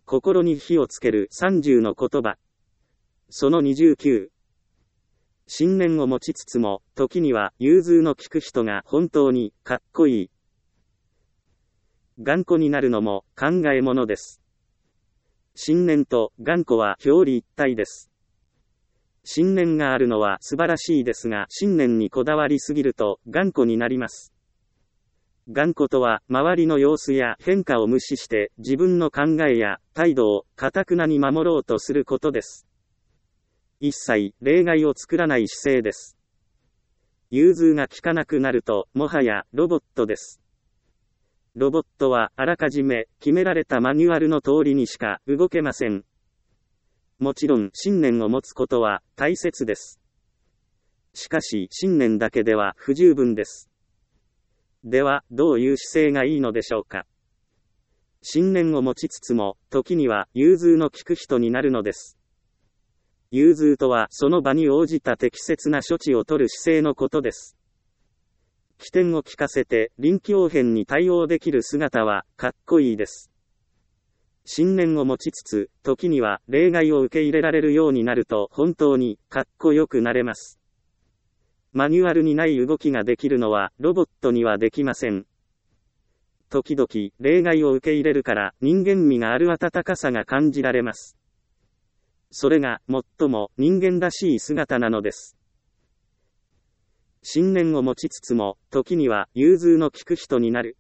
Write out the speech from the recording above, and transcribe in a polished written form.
心に火をつける30の言葉。その29。信念を持ちつつも、時には融通の利く人が本当にかっこいい。頑固になるのも考えものです。信念と頑固は表裏一体です。信念があるのは素晴らしいですが、信念にこだわりすぎると頑固になります。頑固とは、周りの様子や変化を無視して自分の考えや態度を頑なに守ろうとすることです。一切例外を作らない姿勢です。融通が利かなくなると、もはやロボットです。ロボットはあらかじめ決められたマニュアルの通りにしか動けません。もちろん信念を持つことは大切です。しかし信念だけでは不十分です。では、どういう姿勢がいいのでしょうか。信念を持ちつつも、時には融通の利く人になるのです。融通とは、その場に応じた適切な処置を取る姿勢のことです。機転を利かせて、臨機応変に対応できる姿は、かっこいいです。信念を持ちつつ、時には例外を受け入れられるようになると、本当にかっこよくなれます。マニュアルにない動きができるのはロボットにはできません。時々例外を受け入れるから人間味がある温かさが感じられます。それが最も人間らしい姿なのです。信念を持ちつつも時には融通の利く人になる。